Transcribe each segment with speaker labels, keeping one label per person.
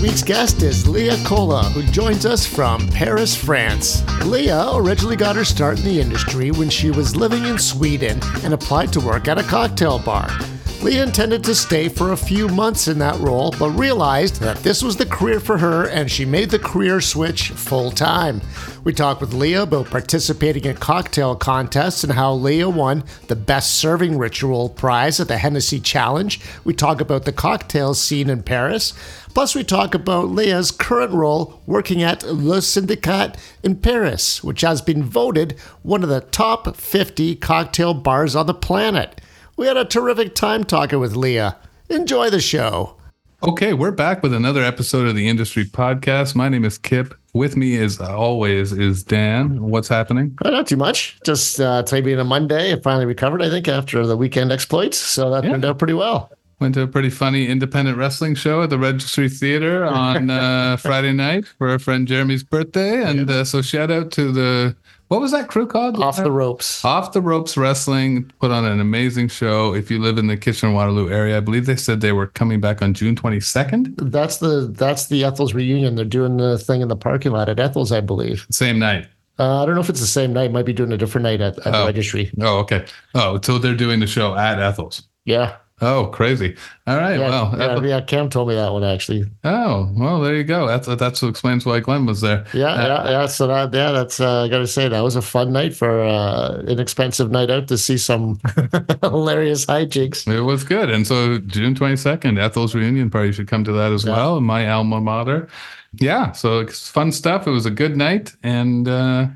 Speaker 1: week's guest is Leah Cola, who joins us from Paris, France. Leah originally got her start in the industry when she was living in Sweden and applied to work at a cocktail bar. Leah intended to stay for a few months in that role, but realized that this was the career for her, and she made the career switch full-time. We talked with Leah about participating in cocktail contests and how Leah won the Best Serving Ritual prize at the Hennessy Challenge. We talk about the cocktail scene in Paris. Plus, we talk about Leah's current role working at Le Syndicat in Paris, which has been voted one of the top 50 cocktail bars on the planet. We had a terrific time talking with Leah. Enjoy the show.
Speaker 2: Okay, we're back with another episode of the Industry Podcast. My name is Kip. With me, as always, is Dan. What's happening?
Speaker 1: Not too much. Just today being a Monday, I finally recovered, I think, after the weekend exploits. So that turned out pretty well.
Speaker 2: Went to a pretty funny independent wrestling show at the Registry Theater on Friday night for our friend Jeremy's birthday. And so shout out to the... What was that crew called?
Speaker 1: Off the Ropes.
Speaker 2: Off the Ropes Wrestling put on an amazing show. If you live in the Kitchener-Waterloo area, I believe they said they were coming back on June 22nd.
Speaker 1: That's the Ethel's reunion. They're doing the thing in the parking lot at Ethel's, I believe.
Speaker 2: Same night.
Speaker 1: I don't know if it's the same night. Might be doing a different night at the Registry.
Speaker 2: Oh, okay. Oh, so they're doing the show at Ethel's.
Speaker 1: Yeah.
Speaker 2: Oh, crazy. All right.
Speaker 1: Yeah, Cam told me that one, actually.
Speaker 2: Oh, well, there you go. That's what explains why Glenn was there.
Speaker 1: Yeah. So that's, I got to say, that was a fun night for inexpensive night out to see some hilarious hijinks.
Speaker 2: It was good. And so June 22nd, Ethel's reunion party, you should come to that as well. My alma mater. Yeah. So it's fun stuff. It was a good night. And,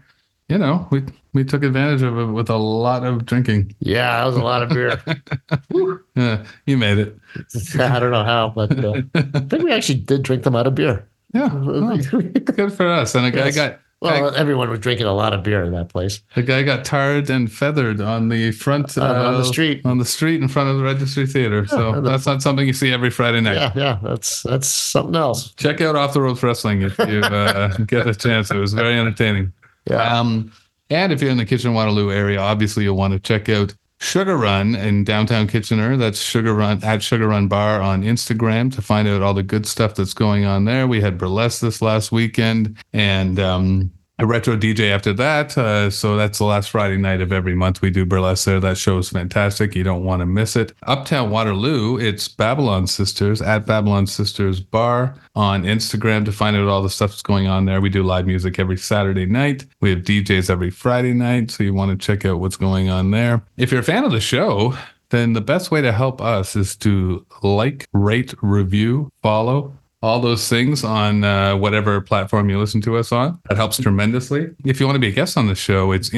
Speaker 2: we took advantage of it with a lot of drinking.
Speaker 1: Yeah, that was a lot of beer.
Speaker 2: Yeah, you made it.
Speaker 1: I don't know how, but I think we actually did drink them out of beer.
Speaker 2: Yeah, good for us. And a guy got...
Speaker 1: Well, everyone was drinking a lot of beer in that place.
Speaker 2: The guy got tarred and feathered on the front...
Speaker 1: on the street.
Speaker 2: On the street in front of the Registry Theater. So that's not something you see every Friday night.
Speaker 1: Yeah, that's something else.
Speaker 2: Check out Off the Ropes Wrestling if you get a chance. It was very entertaining.
Speaker 1: Yeah.
Speaker 2: And if you're in the Kitchener-Waterloo area, obviously you'll want to check out Sugar Run in downtown Kitchener. That's Sugar Run at Sugar Run Bar on Instagram to find out all the good stuff that's going on there. We had burlesque this last weekend and a retro DJ after that. So that's the last Friday night of every month we do burlesque there. That show is fantastic. You don't want to miss it. Uptown Waterloo, it's Babylon Sisters at Babylon Sisters Bar on Instagram to find out all the stuff that's going on there. We do live music every Saturday night. We have DJs every Friday night. So you want to check out what's going on there. If you're a fan of the show, then the best way to help us is to like, rate, review, follow, all those things on whatever platform you listen to us on. That helps tremendously. If you want to be a guest on the show, it's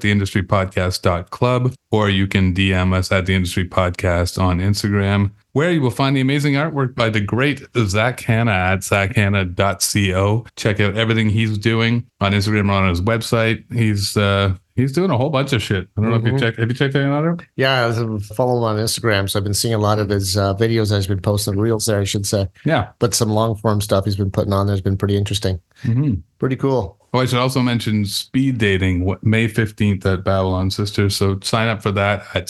Speaker 2: info@theindustrypodcast.club, or you can DM us at The Industry Podcast on Instagram, where you will find the amazing artwork by the great Zach Hanna at zachhanna.co. Check out everything he's doing on Instagram or on his website. He's doing a whole bunch of shit. I don't know if you checked. Have you checked any other?
Speaker 1: Yeah, I was following him on Instagram, so I've been seeing a lot of his videos that he's been posting, reels there, I should say.
Speaker 2: Yeah.
Speaker 1: But some long form stuff he's been putting on there has been pretty interesting. Mm-hmm. Pretty cool.
Speaker 2: Oh, I should also mention speed dating, May 15th at Babylon Sisters. So sign up for that at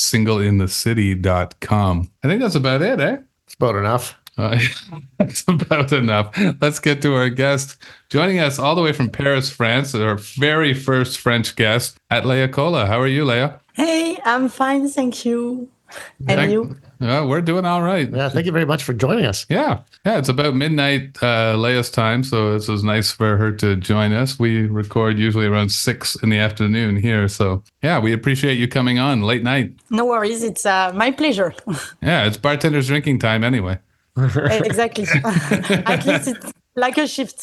Speaker 2: singleinthecity.com. I think that's about it, eh?
Speaker 1: It's about enough.
Speaker 2: That's about enough. Let's get to our guest. Joining us all the way from Paris, France, our very first French guest, at Leah Cola. How are you, Leah?
Speaker 3: Hey, I'm fine, thank you. And you?
Speaker 2: We're doing all right.
Speaker 1: Yeah, thank you very much for joining us.
Speaker 2: Yeah, it's about midnight Leah's time, so this was nice for her to join us. We record usually around 6 in the afternoon here, so yeah, we appreciate you coming on late night.
Speaker 3: No worries, it's my pleasure.
Speaker 2: Yeah, it's bartender's drinking time anyway.
Speaker 3: Exactly. At least it's like a shift.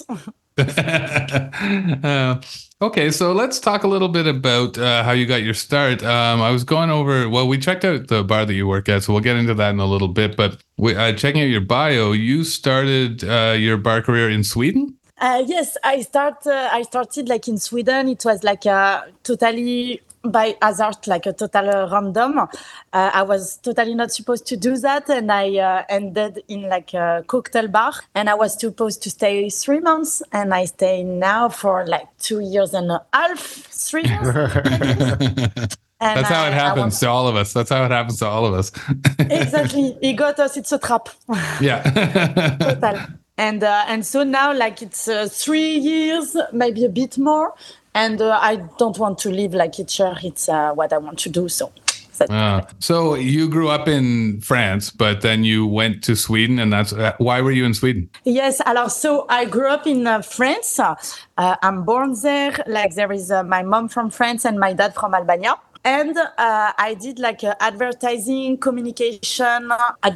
Speaker 2: Okay, so let's talk a little bit about how you got your start. I was going over, we checked out the bar that you work at, so we'll get into that in a little bit. But checking out your bio, you started your bar career in Sweden?
Speaker 3: Yes, I started like in Sweden. It was like totally by hazard, like a total random. I was totally not supposed to do that, and I ended in like a cocktail bar, and I was supposed to stay 3 months, and I stay now for like 2 years and a half, 3 years.
Speaker 2: And that's how it happens to all of us. That's how it happens to all of us.
Speaker 3: Exactly. He got us. It's a trap.
Speaker 2: Yeah.
Speaker 3: Total. And so now like it's 3 years, maybe a bit more, and I don't want to live like each year. It's what I want to do.
Speaker 2: So you grew up in France, but then you went to Sweden, and that's why were you in Sweden?
Speaker 3: Yes, alors, so I grew up in France. I'm born there. Like there is my mom from France and my dad from Albania. And I did like advertising communication,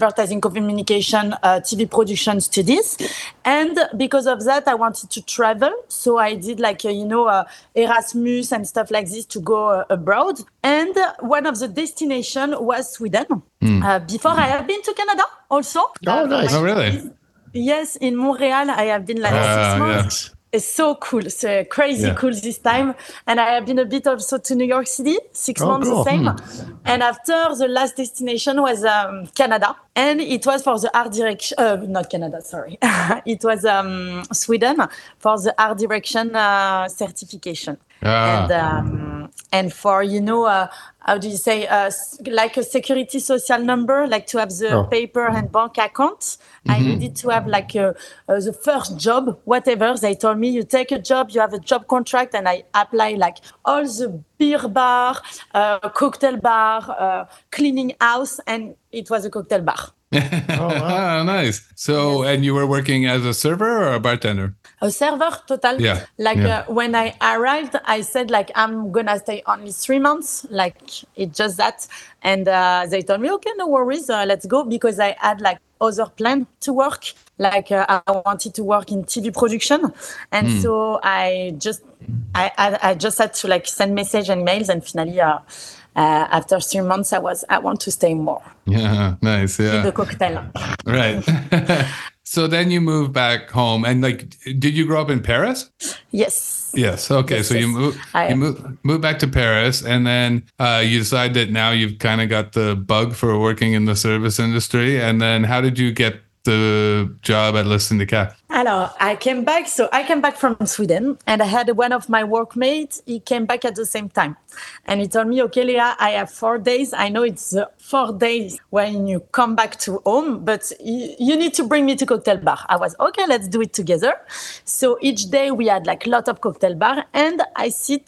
Speaker 3: TV production studies. And because of that, I wanted to travel. So I did like, Erasmus and stuff like this to go abroad. And one of the destinations was Sweden. Before I have been to Canada also.
Speaker 1: Oh, nice.
Speaker 2: Oh, really?
Speaker 3: Yes, in Montreal, I have been like 6 months.
Speaker 1: Yes.
Speaker 3: It's so cool. It's crazy cool this time. And I have been a bit also to New York City, 6 months
Speaker 1: cool.
Speaker 3: the same. And after the last destination was Canada. And it was for the art direction, not Canada, sorry. It was Sweden for the art direction certification. And for, how do you say, like a security social number, like to have the paper and bank account. I needed to have like the first job, whatever. They told me, you take a job, you have a job contract, and I apply like all the beer bar, cocktail bar, cleaning house, and it was a cocktail bar.
Speaker 2: Oh, nice. So, and you were working as a server or a bartender?
Speaker 3: A server, total.
Speaker 2: Yeah.
Speaker 3: When I arrived, I said like, I'm going to stay only 3 months. Like it's just that. And they told me, okay, no worries. Let's go. Because I had like other plan to work. Like I wanted to work in TV production. And so I just had to like send message and mails, and finally, after 3 months, I want to stay more.
Speaker 2: Yeah, nice. Yeah.
Speaker 3: In the cocktail.
Speaker 2: Right. So then you moved back home, and like, did you grow up in Paris?
Speaker 3: Yes.
Speaker 2: Yes. Okay.
Speaker 3: Yes,
Speaker 2: so
Speaker 3: yes.
Speaker 2: you moved back to Paris, and then you decide that now you've kind of got the bug for working in the service industry. And then how did you get the job at Le Syndicat?
Speaker 3: Alors, I came back from Sweden, and I had one of my workmates. He came back at the same time. And he told me, okay, Leah, I have 4 days. I know it's 4 days when you come back to home, but you need to bring me to cocktail bar. I was, okay, let's do it together. So each day we had like a lot of cocktail bar, and I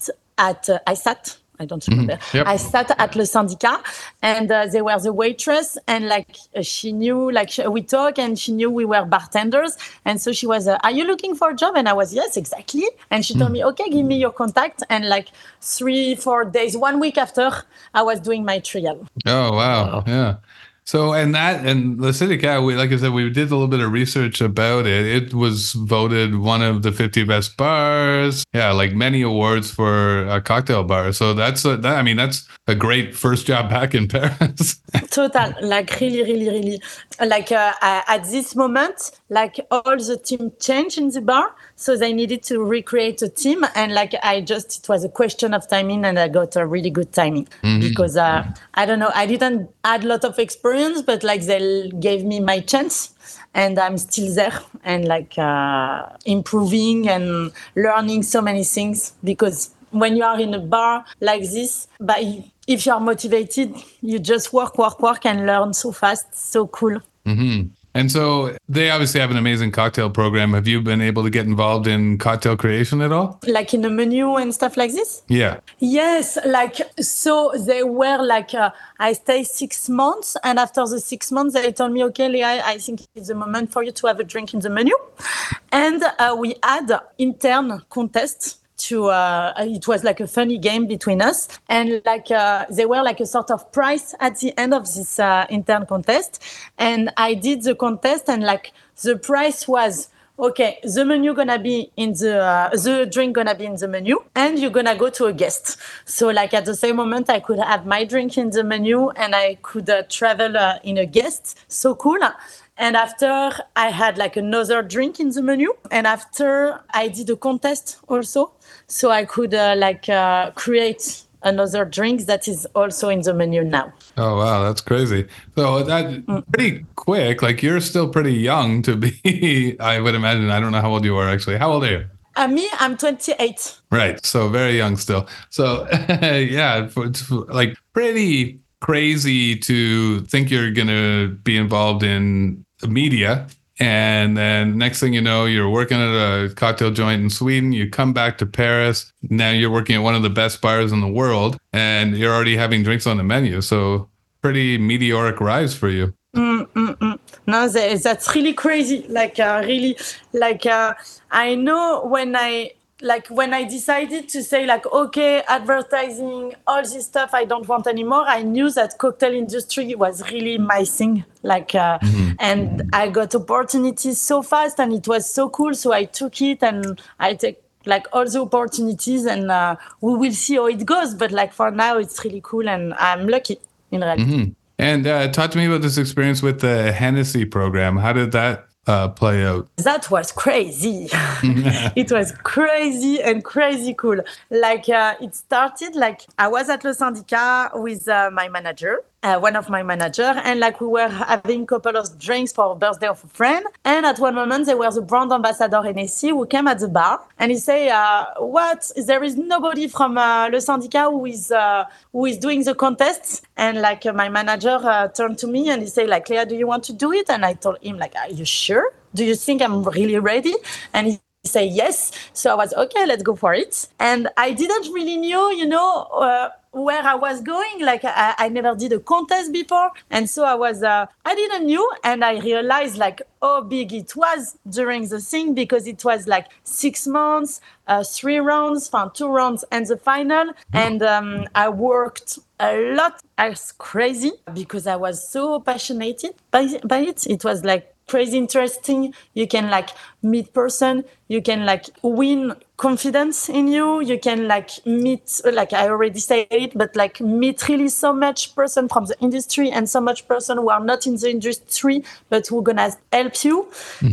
Speaker 3: don't remember.
Speaker 2: Yep.
Speaker 3: I sat at Le Syndicat, and they were the waitress, and like she knew, like we talked, and she knew we were bartenders, and so she was, are you looking for a job? And I was, yes, exactly. And she told me, okay, give me your contact. And like 3-4 days, 1 week after, I was doing my trial.
Speaker 2: Oh wow, yeah. So and Le Syndicat, like I said, we did a little bit of research about it. It was voted one of the 50 best bars. Yeah, like many awards for a cocktail bar. So that's a great first job back in Paris.
Speaker 3: Total, like really, really, really. Like at this moment, like all the team changed in the bar, so they needed to recreate a team, and like it was a question of timing, and I got a really good timing because I don't know, I didn't add a lot of experience, but like they gave me my chance, and I'm still there, and like improving and learning so many things, because when you are in a bar like this, if you are motivated, you just work and learn so fast. So cool.
Speaker 2: Mm-hmm. And so they obviously have an amazing cocktail program. Have you been able to get involved in cocktail creation at all? Like
Speaker 3: in the menu and stuff like this?
Speaker 2: Yeah.
Speaker 3: Yes. Like, so they were like, I stayed 6 months. And after the 6 months, they told me, okay, Leah, I think it's the moment for you to have a drink in the menu. And we had intern contests. It was like a funny game between us, and like they were like a sort of prize at the end of this intern contest. And I did the contest, and like the prize was, okay, the menu gonna be in the drink gonna be in the menu, and you're gonna go to a guest. So like at the same moment, I could have my drink in the menu, and I could travel in a guest. So cool. And after, I had like another drink in the menu. And after, I did a contest also. So I could create another drink that is also in the menu now.
Speaker 2: Oh, wow. That's crazy. So that's pretty quick. Like, you're still pretty young to be, I would imagine. I don't know how old you are, actually. How old are you?
Speaker 3: Me, I'm 28.
Speaker 2: Right. So very young still. So, yeah, it's like pretty crazy to think you're going to be involved in media And then next thing you know, you're working at a cocktail joint in Sweden. You come back to Paris. Now you're working at one of the best bars in the world, and you're already having drinks on the menu. So pretty meteoric rise for you.
Speaker 3: No, that's really crazy. I know when I decided to say okay, advertising, all this stuff, I don't want anymore. I knew that cocktail industry was really my thing. And I got opportunities so fast, and it was so cool. So I took it, and I take all the opportunities, and we will see how it goes. But for now, it's really cool, and I'm lucky in reality.
Speaker 2: And talk to me about this experience with the Hennessy program. How did that play out?
Speaker 3: That was crazy. It was crazy and crazy cool. It started I was at Le Syndicat with my manager, one of my manager, and we were having a couple of drinks for a birthday of a friend. And at one moment, there was a brand ambassador Hennessy who came at the bar, and he say, "What? There is nobody from Le Syndicat who is doing the contest." And my manager turned to me and he say, "Léa, do you want to do it?" And I told him, "Are you sure? Do you think I'm really ready?" And he say yes. So I was okay, let's go for it. And I didn't really know, where I was going. I never did a contest before. And so I didn't know. And I realized how big it was during the thing, because it was 6 months, 3 rounds, 2 rounds and the final. And I worked a lot as crazy because I was so passionate by it. It was crazy interesting. You can meet person, you can win confidence in you, you can meet, I already said it, but meet really so much person from the industry and so much person who are not in the industry but who gonna help you.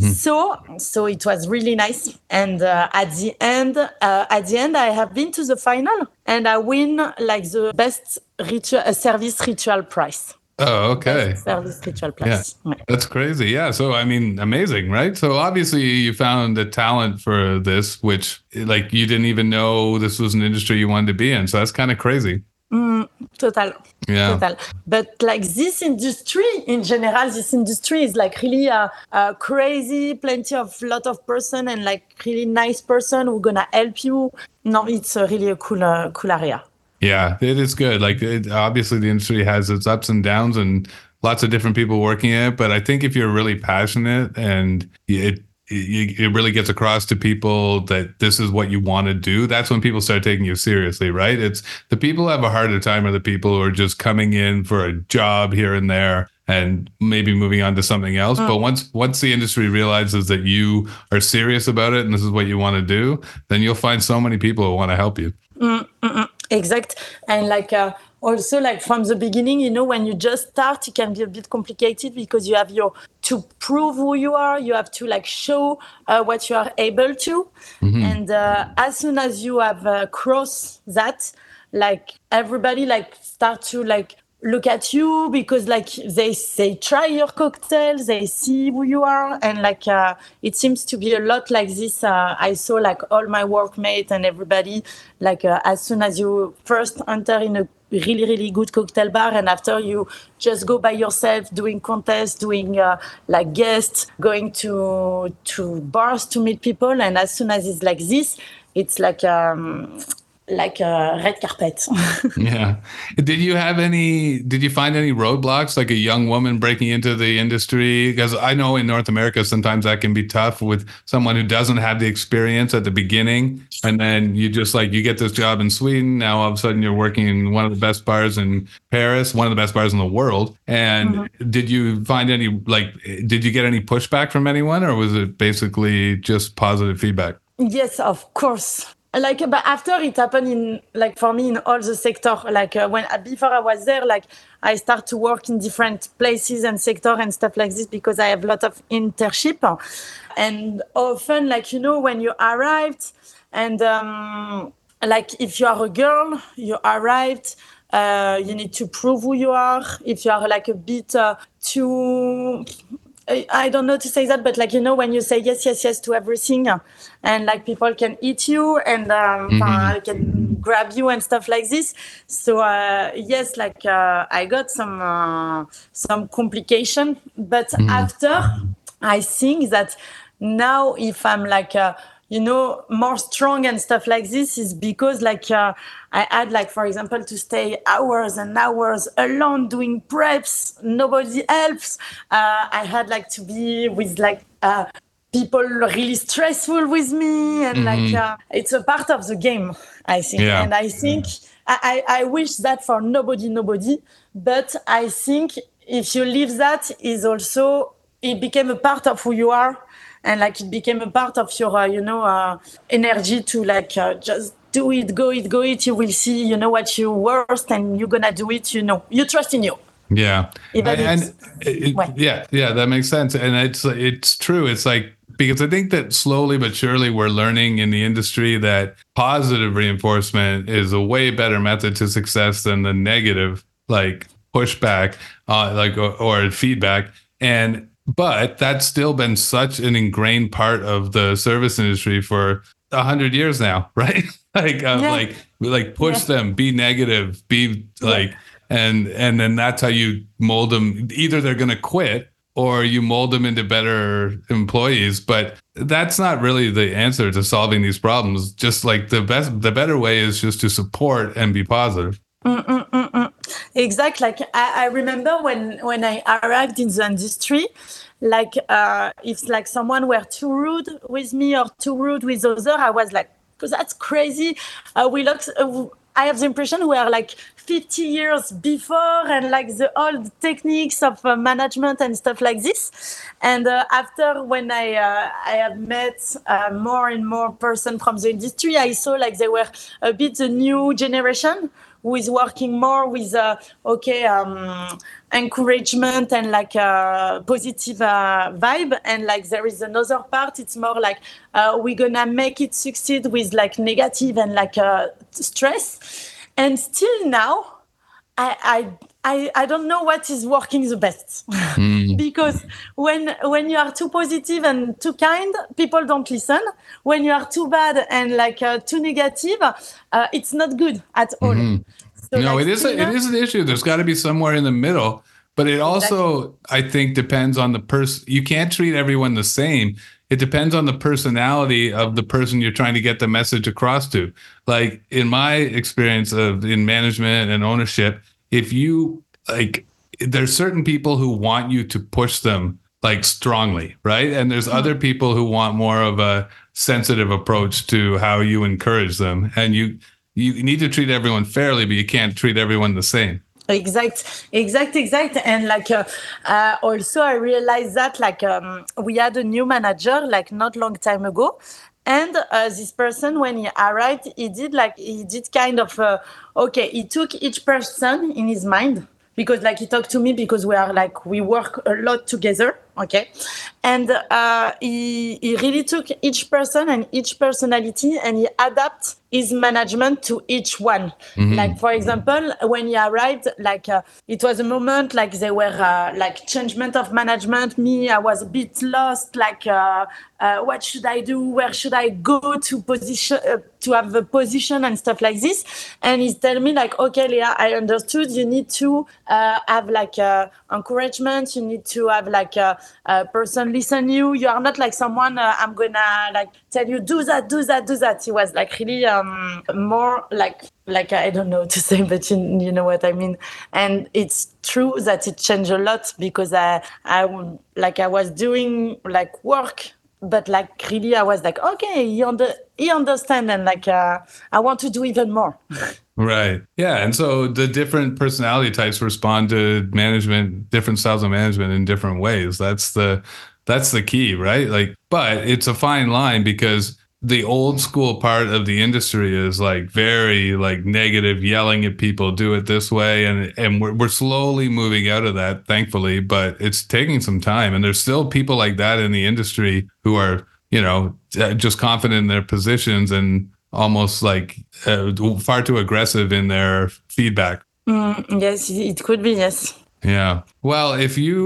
Speaker 3: So it was really nice. And at the end I have been to the final, and I win the best service ritual prize.
Speaker 2: Oh, okay.
Speaker 3: Service ritual prize.
Speaker 2: Yeah. That's crazy. Yeah. So, I mean, amazing, right? So obviously you found the talent for this, which you didn't even know this was an industry you wanted to be in. So that's kind of crazy.
Speaker 3: Total.
Speaker 2: Yeah.
Speaker 3: Total. But this industry in general, this industry is really crazy, lot of person and really nice person who gonna help you. No, it's really a cool area.
Speaker 2: Yeah, it is good. Obviously the industry has its ups and downs and lots of different people working in it. But I think if you're really passionate and it really gets across to people that this is what you want to do, that's when people start taking you seriously, right? It's the people who have a harder time are the people who are just coming in for a job here and there and maybe moving on to something else. But once the industry realizes that you are serious about it and this is what you want to do, then you'll find so many people who want to help you.
Speaker 3: Exact. And also from the beginning, when you just start, it can be a bit complicated because you have to prove who you are. You have to show what you are able to. And as soon as you have crossed that, everybody start to look at you because they try your cocktails, they see who you are, and it seems to be a lot like this. I saw all my workmates and everybody as soon as you first enter in a really, really good cocktail bar, and after you just go by yourself doing contests, doing guests, going to bars to meet people, and as soon as it's like this, it's like a red carpet.
Speaker 2: Yeah. Did you find any roadblocks, like a young woman breaking into the industry? Because I know in North America, sometimes that can be tough with someone who doesn't have the experience at the beginning. And then you just you get this job in Sweden. Now all of a sudden you're working in one of the best bars in Paris, one of the best bars in the world. And did you find any, did you get any pushback from anyone, or was it basically just positive feedback?
Speaker 3: Yes, of course. But after it happened in for me in all the sector, when before I was there, I start to work in different places and sector and stuff like this because I have a lot of internship, and often when you arrived and if you are a girl, you arrived, you need to prove who you are. If you are a bit too, I don't know to say that, but when you say yes to everything, and people can eat you and can grab you and stuff like this. So yes, I got some complication, but after I think that now if I'm like, more strong and stuff like this is because like I had like, for example, to stay hours and hours alone doing preps. Nobody helps. I had like to be with like people really stressful with me. And like, it's a part of the game, I think.
Speaker 2: Yeah.
Speaker 3: And I think I wish that for nobody. But I think if you leave that is also, it became a part of who you are. And like it became a part of your, energy to like just do it, go it. You will see, what you worst, and you're gonna do it. You trust in you.
Speaker 2: Yeah,
Speaker 3: Even
Speaker 2: yeah, that makes sense, and it's true. It's like, because I think that slowly but surely we're learning in the industry that positive reinforcement is a way better method to success than the negative, like pushback, or feedback, but that's still been such an ingrained part of the service industry for 100 years now, right? like push them, be negative, be like, and then that's how you mold them. Either they're going to quit or you mold them into better employees. But that's not really the answer to solving these problems. Just like the better way is just to support and be positive.
Speaker 3: Exactly. Like I remember when I arrived in the industry, like if like someone were too rude with me or too rude with other, I was like, because that's crazy. I have the impression we are like 50 years before, and like the old techniques of management and stuff like this. And after when I have met more and more person from the industry, I saw like they were a bit the new generation who is working more with encouragement and like positive vibe. And like there is another part, it's more like we're gonna make it succeed with like negative and like stress. And still now I don't know what is working the best. Because when you are too positive and too kind, people don't listen. When you are too bad and like too negative, it's not good at all. So
Speaker 2: no,
Speaker 3: like,
Speaker 2: it is an issue. There's got to be somewhere in the middle, but it also, I think, depends on the person. You can't treat everyone the same. It depends on the personality of the person you're trying to get the message across to. Like in my experience in management and ownership, if you like, there's certain people who want you to push them like strongly, right? And there's other people who want more of a sensitive approach to how you encourage them. And you need to treat everyone fairly, but you can't treat everyone the same.
Speaker 3: Exact. And like also I realized that like we had a new manager like not long time ago. And this person, when he arrived, he did kind of, he took each person in his mind, because like he talked to me because we work a lot together. Okay. And he really took each person and each personality, and he adapt his management to each one. Like, for example, when he arrived, like it was a moment like they were like changement of management. Me, I was a bit lost, like what should I do? Where should I go to position, to have a position and stuff like this? And he's telling me like, okay, Leah, I understood. You need to have like encouragement. You need to have like a person listen you. You are not like someone I'm gonna like tell you do that. He was like really more like I don't know to say, but you know what I mean. And it's true that it changed a lot, because I was doing like work, but like really I was like, okay, he understand, and like I want to do even more.
Speaker 2: Right. Yeah. And so the different personality types respond to management, different styles of management in different ways. That's the key, right? Like, but it's a fine line, because the old school part of the industry is like very like negative, yelling at people, do it this way. And we're slowly moving out of that, thankfully, but it's taking some time. And there's still people like that in the industry who are, just confident in their positions and almost like far too aggressive in their feedback.
Speaker 3: Yes, it could be, yes.
Speaker 2: Yeah. Well, if you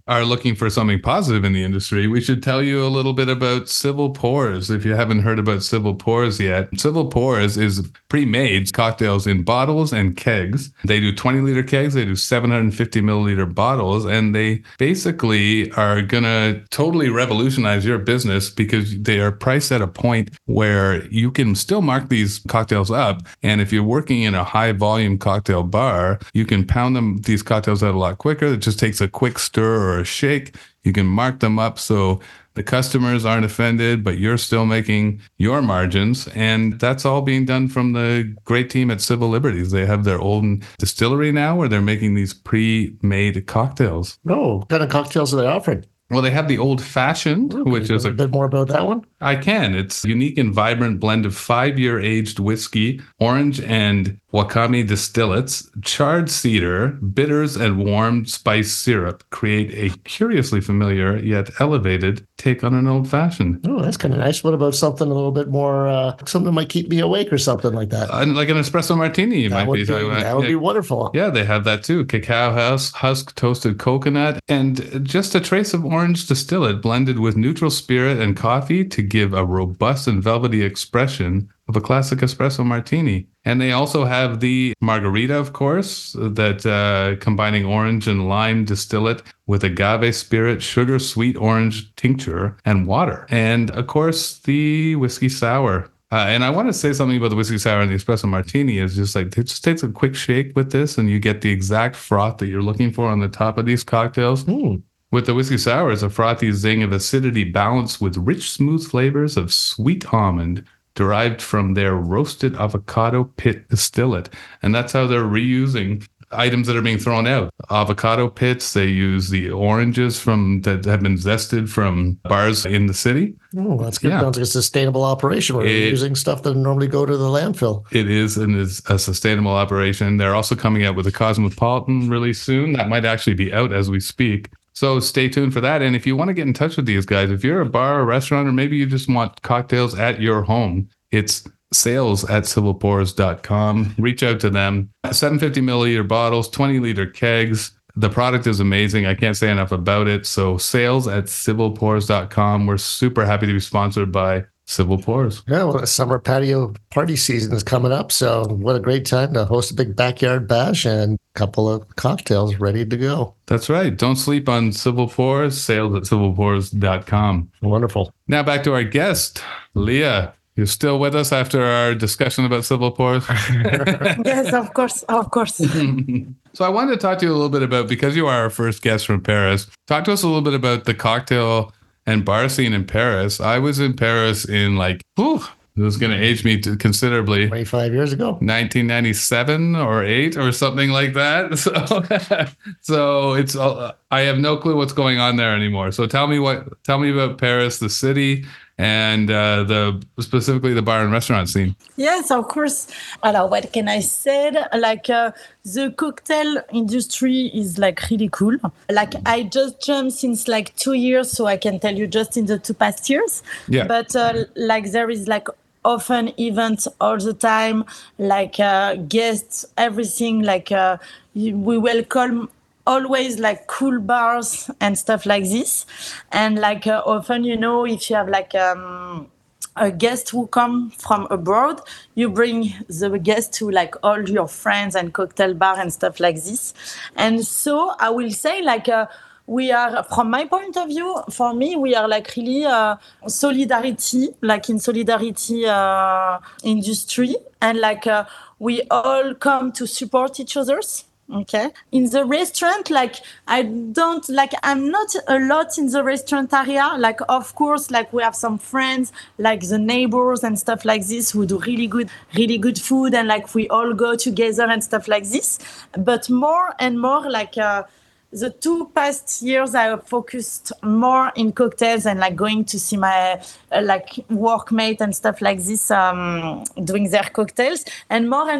Speaker 2: are looking for something positive in the industry, we should tell you a little bit about Civil Pours. If you haven't heard about Civil Pours yet, Civil Pours is pre-made cocktails in bottles and kegs. They do 20-liter kegs, they do 750 milliliter bottles, and they basically are going to totally revolutionize your business because they are priced at a point where you can still mark these cocktails up. And if you're working in a high volume cocktail bar, you can pound these cocktails out a lot quicker. It just takes a quick stir or a shake. You can mark them up so the customers aren't offended, but you're still making your margins. And that's all being done from the great team at Civil Liberties. They have their own distillery now where they're making these pre-made cocktails.
Speaker 1: Oh, what kind of cocktails are they offering?
Speaker 2: Well, they have the Old Fashioned, which is
Speaker 1: a bit more about that one.
Speaker 2: I can. It's a unique and vibrant blend of 5-year aged whiskey, orange and Wakame distillates, charred cedar, bitters, and warm spice syrup create a curiously familiar yet elevated take on an old fashioned.
Speaker 1: Oh, that's kind of nice. What about something a little bit more, something that might keep me awake or something like that?
Speaker 2: Like an espresso martini, you might be talking about.
Speaker 1: That would be wonderful.
Speaker 2: Yeah, they have that too. Cacao husk, toasted coconut, and just a trace of orange distillate blended with neutral spirit and coffee to give a robust and velvety expression of a classic espresso martini. And they also have the margarita, of course, that combining orange and lime distillate with agave spirit, sugar, sweet orange tincture, and water. And of course, the whiskey sour. And I want to say something about the whiskey sour and the espresso martini is just like, it just takes a quick shake with this and you get the exact froth that you're looking for on the top of these cocktails. With the whiskey sour, it's a frothy zing of acidity balanced with rich, smooth flavors of sweet almond derived from their roasted avocado pit distillate. And that's how they're reusing items that are being thrown out. Avocado pits, they use the oranges that have been zested from bars in the city.
Speaker 1: Oh, that's good. Yeah. Sounds like a sustainable operation where they're using stuff that normally go to the landfill.
Speaker 2: It is, and it's a sustainable operation. They're also coming out with a Cosmopolitan really soon. That might actually be out as we speak. So stay tuned for that. And if you want to get in touch with these guys, if you're a bar or restaurant, or maybe you just want cocktails at your home, it's sales@civilpours.com. Reach out to them. 750 milliliter bottles, 20-liter kegs. The product is amazing. I can't say enough about it. So sales@civilpours.com. We're super happy to be sponsored by Civil Pours.
Speaker 1: Yeah, well, the summer patio party season is coming up. So what a great time to host a big backyard bash and a couple of cocktails ready to go.
Speaker 2: That's right. Don't sleep on Civil Pours. Sales@civilpours.com.
Speaker 1: Wonderful.
Speaker 2: Now back to our guest, Leah. You're still with us after our discussion about Civil Pours?
Speaker 3: Yes, of course.
Speaker 2: So I wanted to talk to you a little bit about, because you are our first guest from Paris, talk to us a little bit about the cocktail and bar scene in Paris. I was in Paris in it was going to age me considerably.
Speaker 1: 25 years ago.
Speaker 2: 1997 or 8 or something like that. So it's I have no clue what's going on there anymore. So tell me about Paris, the city, and specifically the bar and restaurant scene.
Speaker 3: Yes, of course. What can I say? The cocktail industry is really cool. I just jumped since 2 years, so I can tell you just in the 2 past years.
Speaker 2: Yeah.
Speaker 3: But there is often events all the time, guests, everything. We welcome always cool bars and stuff like this. And often, if you have a guest who come from abroad, you bring the guest to all your friends and cocktail bar and stuff like this. And so I will say we are, from my point of view, for me, we are really solidarity, in solidarity industry. And we all come to support each other's. Okay. In the restaurant, I'm not a lot in the restaurant area. Of course, we have some friends, the neighbors and stuff like this who do really good food. And we all go together and stuff like this. But more and more, the 2 past years, I have focused more in cocktails and going to see my workmate and stuff like this, doing their cocktails. And more,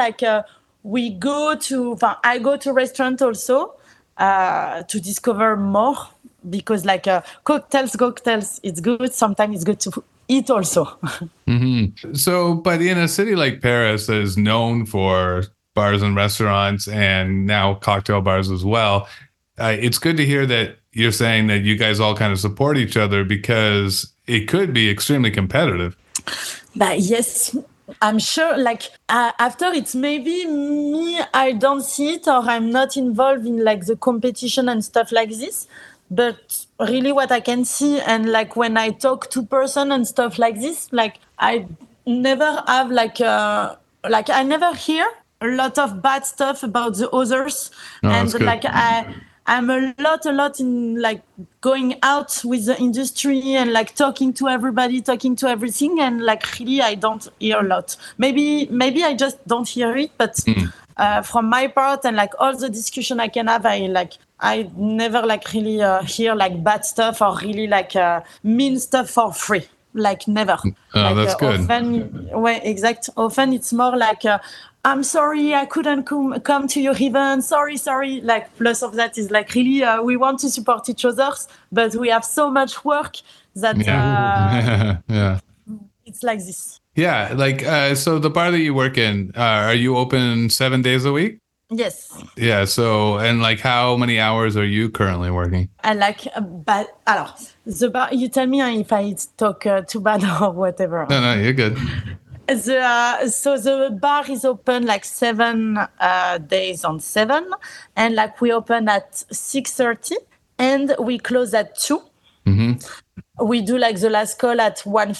Speaker 3: I go to restaurant also to discover more, because cocktails, it's good. Sometimes it's good to eat also.
Speaker 2: Mm-hmm. So, but in a city like Paris that is known for bars and restaurants and now cocktail bars as well, it's good to hear that you're saying that you guys all kind of support each other, because it could be extremely competitive.
Speaker 3: But yes, I'm sure, like, after it's maybe me, I don't see it, or I'm not involved in like the competition and stuff like this. But really what I can see, and like when I talk to person and stuff like this, like I never have like I never hear a lot of bad stuff about the others. And like I'm a lot in like going out with the industry and like talking to everybody, talking to everything, and like really I don't hear a lot. Maybe I just don't hear it, but from my part and like all the discussion I can have, I never like really hear like bad stuff or really like mean stuff for free. Like never.
Speaker 2: Oh,
Speaker 3: like,
Speaker 2: that's good.
Speaker 3: Often it's more like I'm sorry I couldn't come to your event. Sorry. Like plus of that is like really we want to support each other, but we have so much work that it's like this.
Speaker 2: Yeah, like so the bar that you work in, are you open 7 days a week?
Speaker 3: Yes.
Speaker 2: Yeah. So, and like, how many hours are you currently working?
Speaker 3: And like, but the bar. You tell me if I talk too bad or whatever.
Speaker 2: No, you're good.
Speaker 3: So the bar is open like 7 days on 7, and like we open at 6:30, and we close at 2. Mm-hmm. We do like the last call at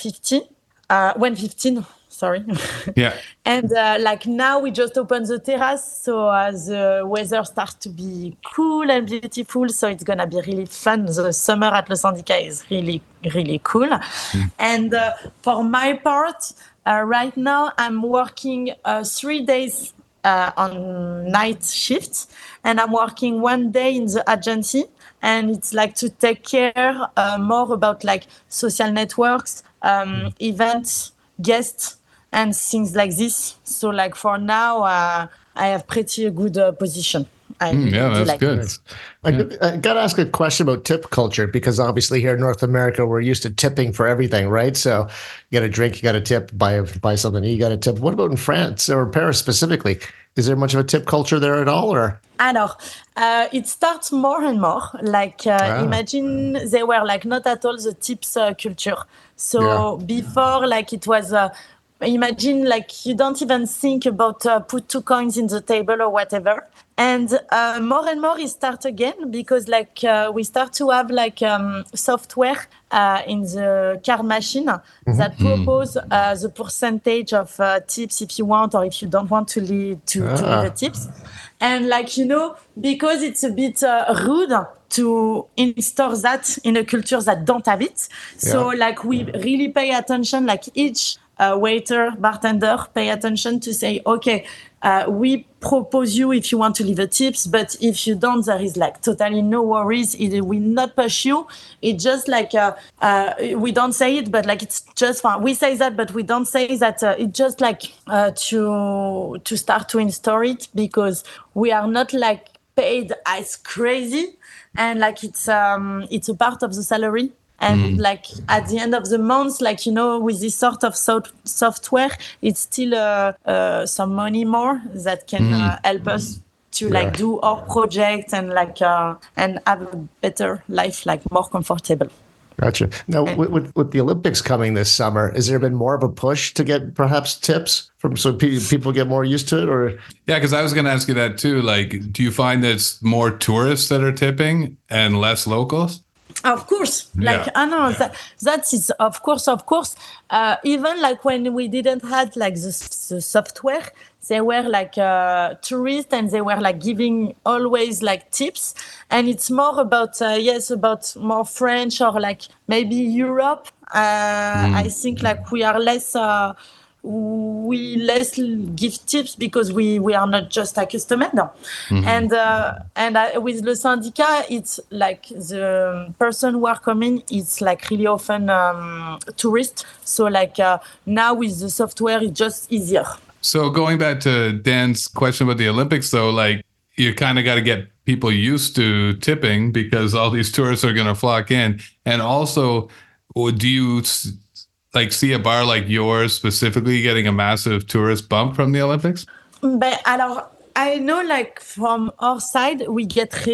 Speaker 3: 1:15. Sorry.
Speaker 2: Yeah.
Speaker 3: And like now we just opened the terrace, so the weather starts to be cool and beautiful. So it's gonna be really fun. The summer at Le Syndicat is really, really cool. And for my part, right now I'm working 3 days on night shifts, and I'm working 1 day in the agency. And it's like to take care more about like social networks, events, guests, and things like this. So like for now, I have pretty good position.
Speaker 2: That's
Speaker 3: like
Speaker 2: good.
Speaker 1: I got to ask a question about tip culture, because obviously here in North America, we're used to tipping for everything, right? So you got a drink, you got a tip, buy something, you got a tip. What about in France or Paris specifically? Is there much of a tip culture there at all, or?
Speaker 3: Alors, it starts more and more. Like, imagine they were like not at all the tips culture. So before, like it was, imagine like you don't even think about put 2 coins in the table or whatever. And more and more it starts again, because like we start to have like software in the card machine that propose the percentage of tips if you want or if you don't want to leave the tips. And like, you know, because it's a bit rude to install that in a culture that don't have it. So like we really pay attention, like each waiter, bartender pay attention to say, okay, we propose you if you want to leave a tips, but if you don't, there is like totally no worries. It will not push you. It's just like, we don't say it, but like, it's just fun. We say that, but we don't say that. It's just like to start to install it, because we are not like paid as crazy. And like, it's a part of the salary. And like at the end of the month, like, you know, with this sort of software, it's still some money more that can help us to like do our project and like and have a better life, like more comfortable.
Speaker 1: Gotcha. Now, with the Olympics coming this summer, has there been more of a push to get perhaps tips so people get more used to it, or?
Speaker 2: Yeah, because I was going to ask you that too. Like, do you find that it's more tourists that are tipping and less locals?
Speaker 3: Of course, like I know that is of course. Even like when we didn't have like the software, they were like tourists, and they were like giving always like tips. And it's more about about more French or like maybe Europe. I think like we are less. We less give tips because we are not just a customer. And with Le Syndicat, it's like the person who are coming, it's like really often tourists. So like now with the software, it's just easier.
Speaker 2: So going back to Dan's question about the Olympics, though, like you kind of got to get people used to tipping because all these tourists are going to flock in. And also, do you like see a bar like yours specifically getting a massive tourist bump from the Olympics?
Speaker 3: But alors, I know like from our side, we get ready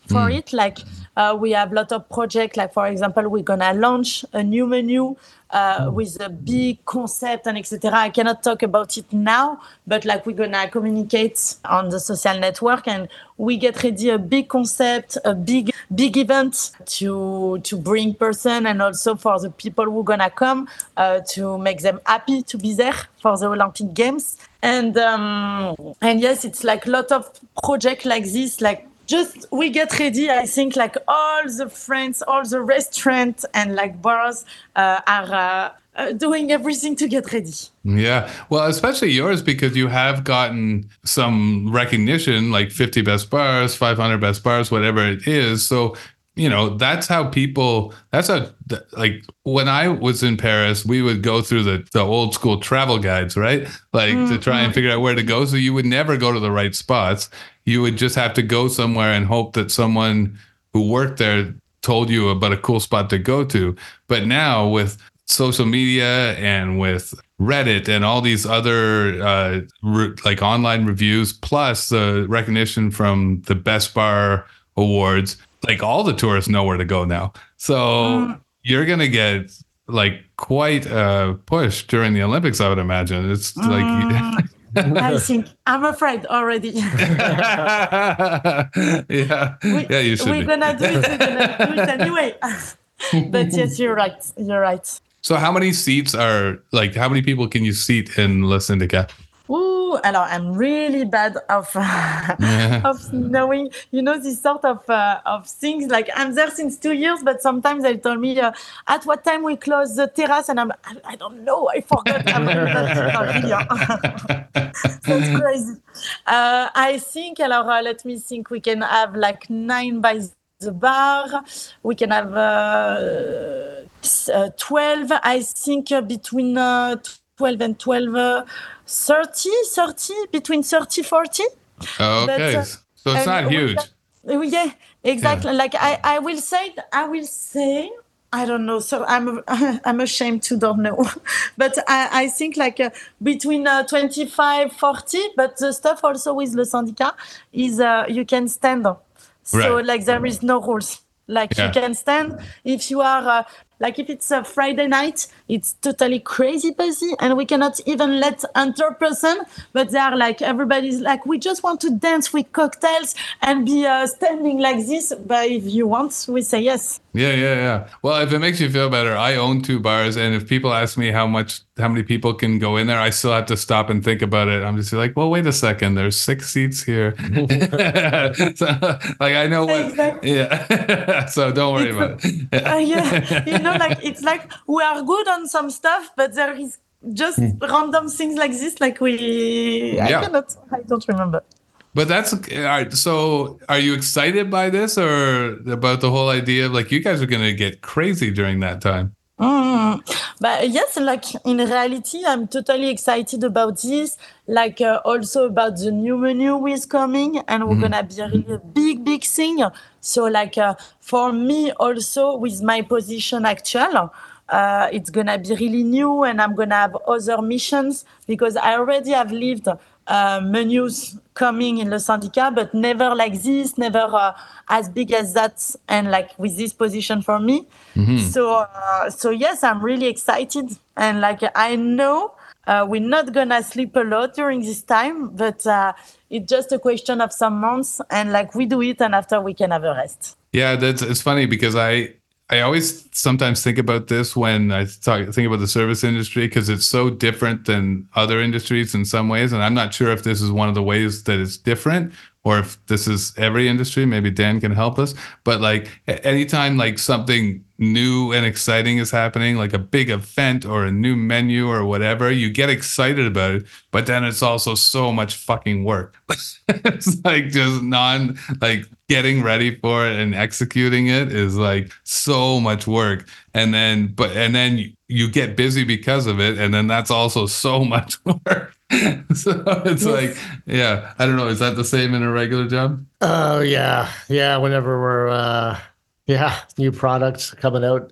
Speaker 3: for it. Like we have a lot of projects. Like for example, we're gonna launch a new menu with a big concept and etc. I cannot talk about it now, but like we're gonna communicate on the social network, and we get ready a big concept, a big event to bring person and also for the people who gonna come to make them happy to be there for the Olympic Games. And yes, it's like a lot of projects like this, like just we get ready. I think like all the friends, all the restaurants and like bars are doing everything to get ready.
Speaker 2: Yeah. Well, especially yours, because you have gotten some recognition, like 50 best bars, 500 best bars, whatever it is. So, you know, that's how like when I was in Paris, we would go through the old school travel guides, right? Like to try and figure out where to go. So you would never go to the right spots. You would just have to go somewhere and hope that someone who worked there told you about a cool spot to go to. But now with social media and with Reddit and all these other like online reviews, plus the recognition from the Best Bar Awards, like all the tourists know where to go now. So you're going to get like quite a push during the Olympics, I would imagine. It's like...
Speaker 3: I think I'm afraid already.
Speaker 2: Yeah, you should.
Speaker 3: We're gonna do it anyway. But yes, you're right.
Speaker 2: So how many how many people can you seat in Le Syndicat?
Speaker 3: Ooh, alors I'm really bad of knowing, this sort of things. Like I'm there since 2 years, but sometimes they told me at what time we close the terrace, and I don't know. I forgot. That's crazy. I think, let me think. We can have like 9 by the bar. We can have 12. I think between 12 and 12. 30, between 30, 40.
Speaker 2: Oh, okay. But, so it's not huge.
Speaker 3: Yeah, exactly. Yeah. Like I will say, I don't know. So I'm ashamed to don't know. But I think like between 25, 40, but the stuff also with Le Syndicat is you can stand. So like there is no rules. Like you can stand if you are... like if it's a Friday night, it's totally crazy busy, and we cannot even let enter person. But they are like, everybody's like, we just want to dance with cocktails and be standing like this. But if you want, we say yes.
Speaker 2: Yeah. Well, if it makes you feel better, I own 2 bars, and if people ask me how many people can go in there, I still have to stop and think about it. I'm just like, well, wait a second, there's 6 seats here. So, like I know what. Exactly. Yeah. So don't worry about it.
Speaker 3: Like it's like we are good on some stuff, but there is just random things like this. Like I don't remember.
Speaker 2: But that's all right. So are you excited by this, or about the whole idea of like you guys are going to get crazy during that time?
Speaker 3: But yes, like in reality, I'm totally excited about this. Like also about the new menu is coming, and we're gonna be really a big thing. So like for me also with my position actual, it's gonna be really new, and I'm gonna have other missions because I already have lived menus coming in Le Syndicat, but never like this, never as big as that, and like with this position for me. So yes, I'm really excited, and like I know we're not gonna sleep a lot during this time, but it's just a question of some months, and like we do it, and after we can have a rest.
Speaker 2: Yeah, it's funny because I always sometimes think about this when I think about the service industry, because it's so different than other industries in some ways. And I'm not sure if this is one of the ways that it's different, or if this is every industry. Maybe Dan can help us. But like anytime like something new and exciting is happening, like a big event or a new menu or whatever, you get excited about it. But then it's also so much fucking work. It's like just getting ready for it and executing it is like so much work. And then you get busy because of it. And then that's also so much work. So it's like, I don't know. Is that the same in a regular job?
Speaker 1: Oh, yeah. Yeah. Whenever we're, new products coming out,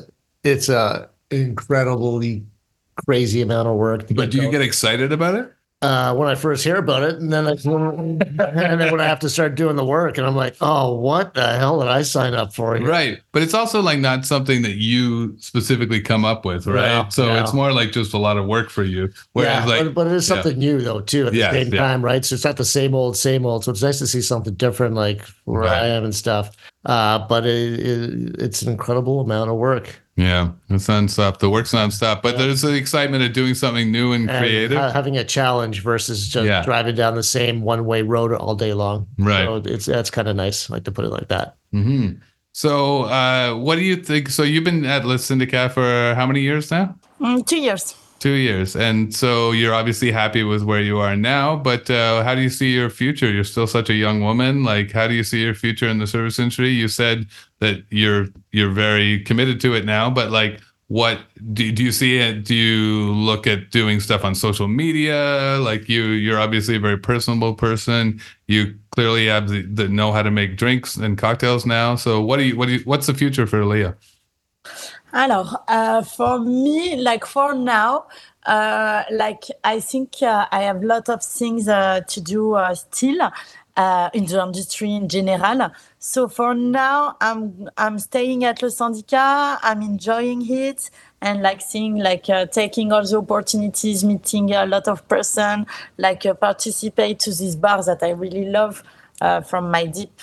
Speaker 1: it's a incredibly crazy amount of work.
Speaker 2: But do you get excited about it?
Speaker 1: when I first hear about it, and then when I have to start doing the work, and I'm like, oh, what the hell did I sign up for?
Speaker 2: Right, but it's also like not something that you specifically come up with, right? It's more like just a lot of work for you. Whereas,
Speaker 1: but it is something new though too at the same time, right? So it's not the same old. So it's nice to see something different, like where I am and stuff. But it's an incredible amount of work.
Speaker 2: Yeah, it's nonstop. The work's nonstop, but there's the excitement of doing something new and creative.
Speaker 1: Having a challenge versus just driving down the same one-way road all day long.
Speaker 2: Right.
Speaker 1: So that's kind of nice, like to put it like that.
Speaker 2: Mm-hmm. So what do you think? So you've been at Le Syndicat for how many years now?
Speaker 3: 2 years.
Speaker 2: 2 years. And so you're obviously happy with where you are now, but how do you see your future? You're still such a young woman. Like, how do you see your future in the service industry? You said that you're very committed to it now, but like, what do you see it? Do you look at doing stuff on social media? Like you're obviously a very personable person. You clearly have the know how to make drinks and cocktails now. So what's the future for Leah?
Speaker 3: Alors, for me, like for now, like I think I have a lot of things to do still in the industry in general. So for now, I'm staying at Le Syndicat. I'm enjoying it and like seeing like taking all the opportunities, meeting a lot of person, like participate to these bars that I really love from my deep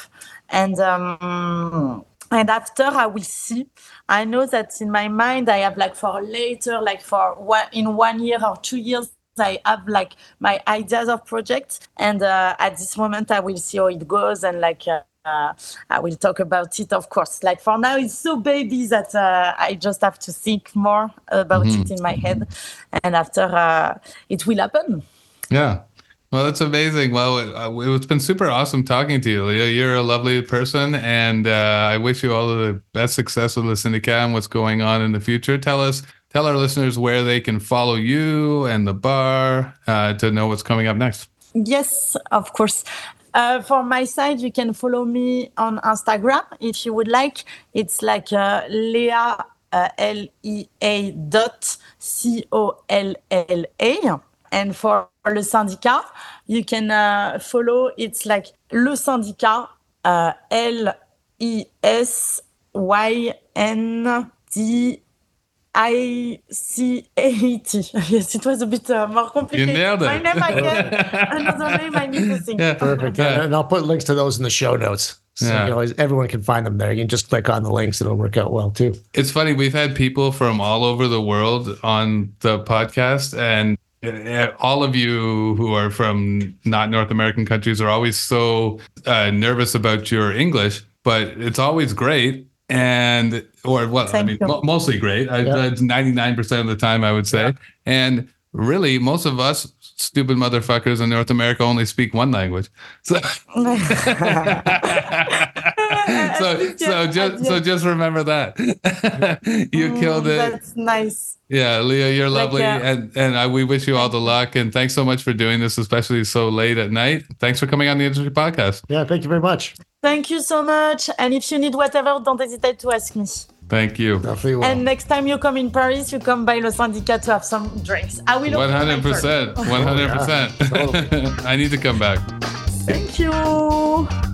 Speaker 3: and after I will see. I know that in my mind I have like for later, like in 1 year or 2 years, I have like my ideas of projects. And at this moment I will see how it goes and like I will talk about it, of course. Like for now it's so baby that I just have to think more about it in my head. And after it will happen.
Speaker 2: Yeah. Well, that's amazing. Well, it's been super awesome talking to you, Leah. You're a lovely person, and I wish you all the best success with Le Syndicat and what's going on in the future. Tell our listeners where they can follow you and the bar to know what's coming up next.
Speaker 3: Yes, of course. For my side, you can follow me on Instagram if you would like. It's like Leah, LEA.COLLA. And for Le Syndicat, you can follow, it's like Le Syndicat, LESYNDICAT. Yes, it was a bit more complicated.
Speaker 2: You nailed it.
Speaker 3: My name again, another name I need to think.
Speaker 1: Yeah, perfect. Yeah. And I'll put links to those in the show notes. So everyone can find them there. You can just click on the links. It'll work out well, too.
Speaker 2: It's funny. We've had people from all over the world on the podcast, and all of you who are from not North American countries are always so nervous about your English, but it's always great. Mostly great. 99% of the time, I would say. Yeah. And really, most of us stupid motherfuckers in North America only speak one language. So, just remember that. You killed it.
Speaker 3: That's nice.
Speaker 2: Yeah, Leah, you're lovely, and we wish you all the luck. And thanks so much for doing this, especially so late at night. Thanks for coming on the Industry Podcast.
Speaker 1: Yeah, thank you very much.
Speaker 3: Thank you so much. And if you need whatever, don't hesitate to ask me.
Speaker 2: Thank you.
Speaker 3: And next time you come in Paris, you come by Le Syndicat to have some drinks. I will.
Speaker 2: 100%. 100%.
Speaker 1: Yeah, totally.
Speaker 2: I need to come back.
Speaker 3: Thank you.